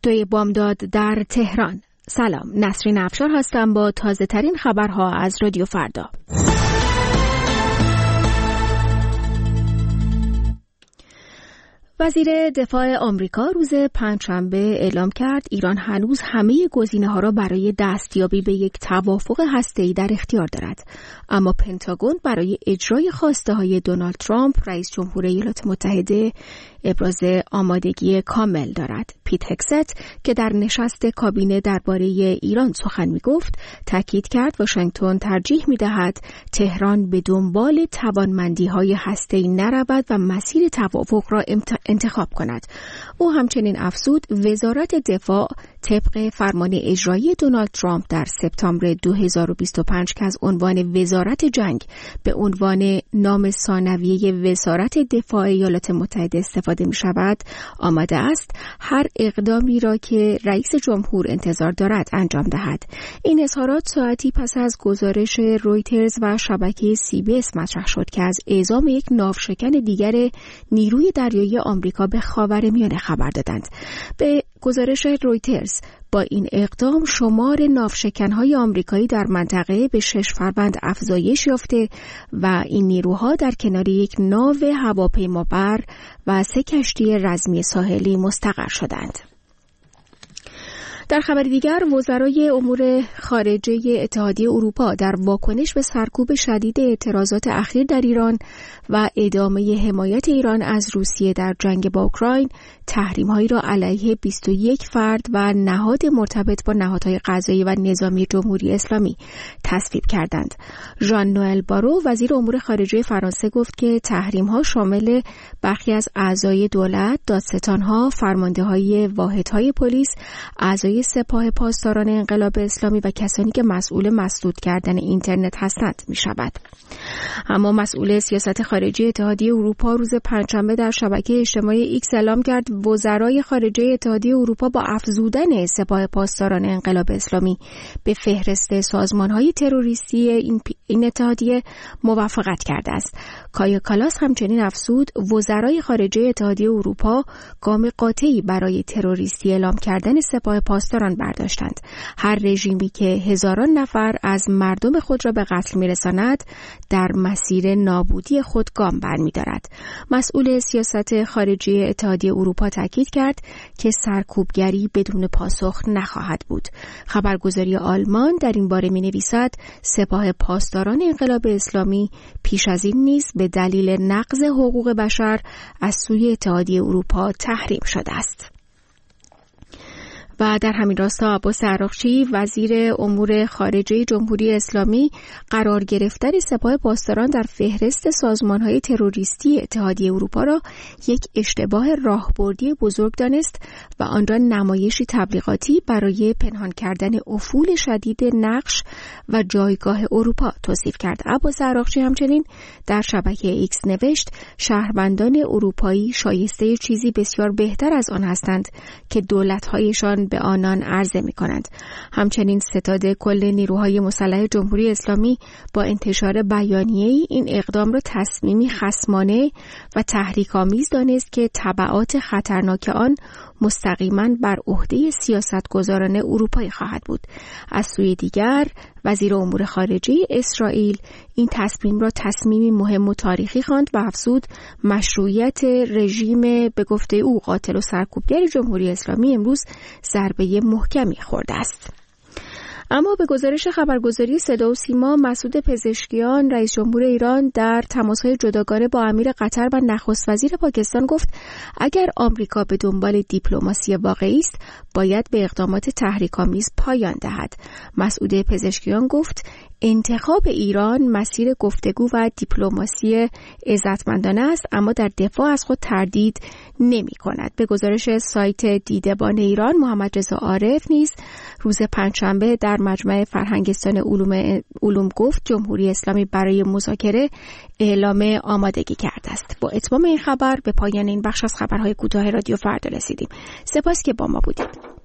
هفته‌ی بامداد در تهران. سلام، نسرین افشار هستم با تازه ترین خبرها از رادیو فردا. وزیر دفاع آمریکا روز پنجشنبه اعلام کرد ایران هنوز همه گزینه‌ها را برای دستیابی به یک توافق هسته‌ای در اختیار دارد، اما پنتاگون برای اجرای خواسته‌های دونالد ترامپ رئیس جمهور ایالات متحده ابراز آمادگی کامل دارد. پیت هگست که در نشست کابینه درباره ایران سخن می‌گفت، تاکید کرد واشنگتن ترجیح می‌دهد تهران به دنبال توانمندی‌های هسته‌ای نرود و مسیر توافق را انتخاب کند. او همچنین افزود وزارت دفاع طبق فرمان اجرایی دونالد ترامپ در سپتامبر 2025 که از عنوان وزارت جنگ به عنوان نام ثانویه وزارت دفاع ایالات متحده استفاده می شود، آماده است هر اقدامی را که رئیس جمهور انتظار دارد انجام دهد. این اظهارات ساعتی پس از گزارش رویترز و شبکه CBS مطرح شد که از اعزام یک ناوشکن دیگر نیروی دریایی آمریکا به خاورمیانه خبر دادند. به گزارش رویترز، با این اقدام شمار ناوشکن‌های آمریکایی در منطقه به 6 فروند افزایش یافته و این نیروها در کنار یک ناو هواپیمابر و 3 کشتی رزمی ساحلی مستقر شدند. در خبر دیگر، وزرای امور خارجه اتحادیه اروپا در واکنش به سرکوب شدید اعتراضات اخیر در ایران و ادامه حمایت ایران از روسیه در جنگ با اوکراین، تحریم‌هایی را علیه 21 فرد و نهاد مرتبط با نهادهای قضایی و نظامی جمهوری اسلامی تصویب کردند. ژان نوئل بارو، وزیر امور خارجه فرانسه، گفت که تحریم‌ها شامل برخی از اعضای دولت، دادستان‌ها، فرمانده‌های واحدهای پلیس، اعضای سپاه پاسداران انقلاب اسلامی و کسانی که مسئول مسدود کردن اینترنت هستند می‌شود. اما مسئول سیاست خارجی اتحادیه اروپا روز پنجشنبه در شبکه اجتماعی ایکس اعلام کرد وزرای خارجه اتحادیه اروپا با افزودن سپاه پاسداران انقلاب اسلامی به فهرست سازمان‌های تروریستی این اتحادیه موافقت کرده است. کایا کالاس همچنین افزود وزرای خارجه اتحادیه اروپا گام قاطعی برای تروریستی اعلام کردن سپاه پاسداران برداشتند. هر رژیمی که هزاران نفر از مردم خود را به قتل می‌رساند در مسیر نابودی خود گام برمی‌دارد. مسئول سیاست خارجی اتحادیه اروپا تاکید کرد که سرکوبگری بدون پاسخ نخواهد بود. خبرگزاری آلمان در این باره می‌نویسد سپاه پاسداران انقلاب اسلامی پیش از این نیز به دلیل نقض حقوق بشر از سوی اتحادیه اروپا تحریم شده است. و در همین راستا عباس عراقچی، وزیر امور خارجه جمهوری اسلامی، قرار گرفتن سپاه پاسداران در فهرست سازمان‌های تروریستی اتحادیه اروپا را یک اشتباه راهبردی بزرگ دانست و آن را نمایشی تبلیغاتی برای پنهان کردن افول شدید نقش و جایگاه اروپا توصیف کرد. عباس عراقچی همچنین در شبکه ایکس نوشت شهروندان اروپایی شایسته چیزی بسیار بهتر از آن هستند که دولت‌هایشان به آنان عرضه می‌کنند. همچنین ستاد کل نیروهای مسلح جمهوری اسلامی با انتشار بیانیه‌ای این اقدام را تصمیمی خصمانه و تحریک‌آمیز دانست که تبعات خطرناک آن مستقیما بر عهده سیاستگزاران اروپایی خواهد بود. از سوی دیگر، وزیر امور خارجه اسرائیل این تصمیم را تصمیمی مهم و تاریخی خواند و افزود مشروعیت رژیم به گفته او قاتل و سرکوبگر جمهوری اسلامی امروز ضربه محکمی خورده است. اما به گزارش خبرگزاری صدا و سیما، مسعود پزشکیان، رئیس جمهور ایران، در تماس‌های جداگانه با امیر قطر و نخست وزیر پاکستان گفت اگر آمریکا به دنبال دیپلماسی واقعی است، باید به اقدامات تحریک‌آمیز پایان دهد. مسعود پزشکیان گفت انتخاب ایران مسیر گفتگو و دیپلماسی عزتمندانه است، اما در دفاع از خود تردید نمی کند. به گزارش سایت دیدبان ایران، محمد رضا عارف نیز روز پنجشنبه در مجمع فرهنگستان علوم گفت جمهوری اسلامی برای مذاکره اعلام آمادگی کرده است. با اتمام این خبر به پایان این بخش از خبرهای کوتاه رادیو فردا رسیدیم. سپاس که با ما بودید.